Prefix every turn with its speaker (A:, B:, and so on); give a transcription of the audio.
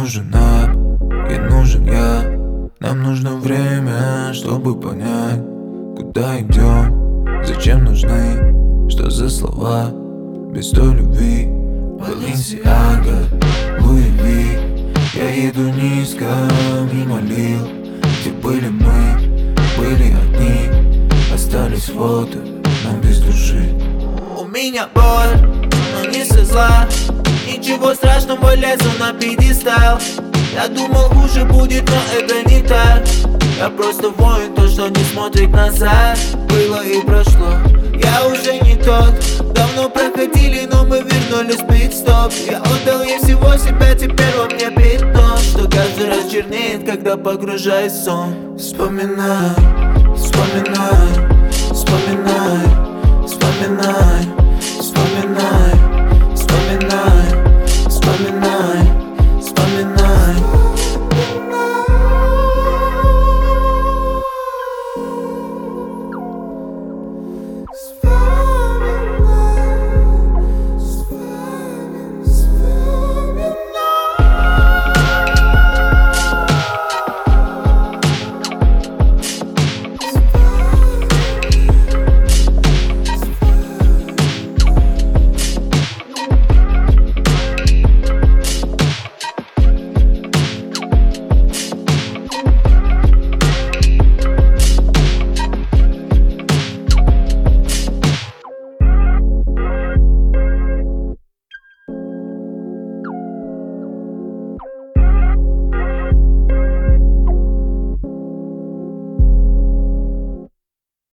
A: нужен ап, и нужен я. Нам нужно время, чтобы понять, куда идем, зачем нужны, что за слова, без той любви. Баленсиага, Луи Ви. Я еду низко, мимо лил, где были мы, были одни, остались фото, но без души.
B: У меня боль, но не со зла. Ничего страшного, лезу на пьедестал. Я думал, хуже будет, но это не так. Я просто воин, то, что не смотрит назад. Было и прошло, я уже не тот. Давно проходили, но мы вернулись в пит-стоп. Я отдал ей всего себя, теперь во мне пятно, что каждый раз чернеет, когда погружаюсь в сон.
A: Вспоминай, вспоминай, вспоминай, вспоминай, вспоминай, вспоминай, вспоминай.